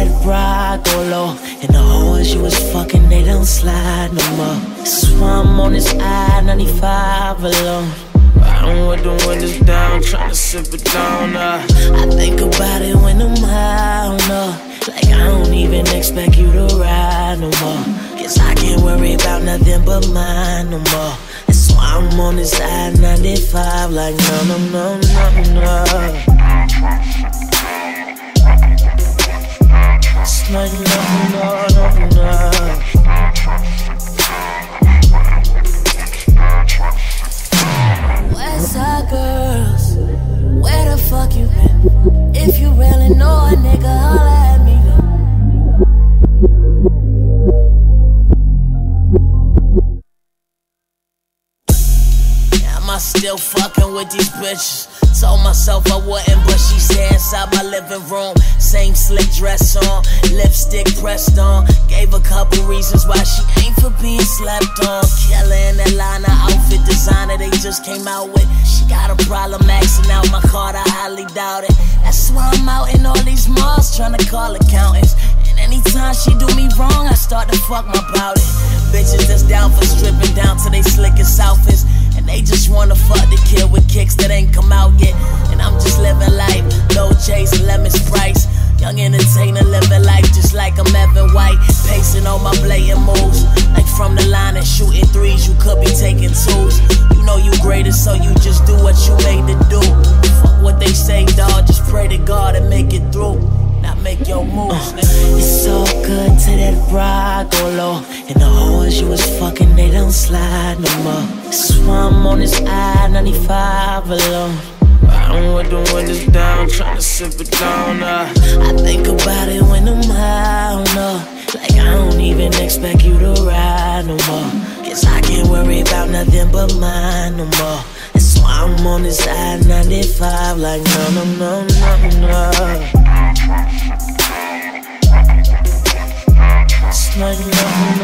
that bride go low. And the hoes you was fucking, they don't slide no more. That's why I'm on this I-95 alone. Riding with the windows down, tryna sip it down. I think about it when I'm high on like I don't even expect you to ride no more. Guess I can't worry about nothing but mine no more. That's why I'm on this I-95 like no. It's like no. Westside girls, where the fuck you been? If you really know a nigga, holla at me then. Am I still fucking with these bitches? Told myself I wouldn't, but she stay inside my living room. Same slick dress on, lipstick pressed on. Gave a couple reasons why she ain't for being slept on. Killer in Atlanta, outfit designer they just came out with. She got a problem maxing out my card, I highly doubt it. That's why I'm out in all these malls trying to call accountants. And anytime she do me wrong, I start to fuck my bout it. Bitches that's down for stripping down to they slickest outfits. And they just wanna fuck the kid with kicks that ain't come out yet. And I'm just living life, no chase, lemon sprites. Young entertainer living life just like I'm Evan White. Pacing on my blatant moves, like from the line and shooting threes, you could be taking twos. You know you greater, so you just do what you made to do. Fuck what they say, dawg, just pray to God and make it through. Not make your moves. It's so good to that bride go low. And the hoes you was fucking, they don't slide no more. That's why I'm on this I-95 alone. Riding with the windows down, tryna sip it down. I think about it when I'm high on like I don't even expect you to ride no more. Guess I can't worry about nothing but mine no more. That's why I'm on this I-95 like no. It's like no.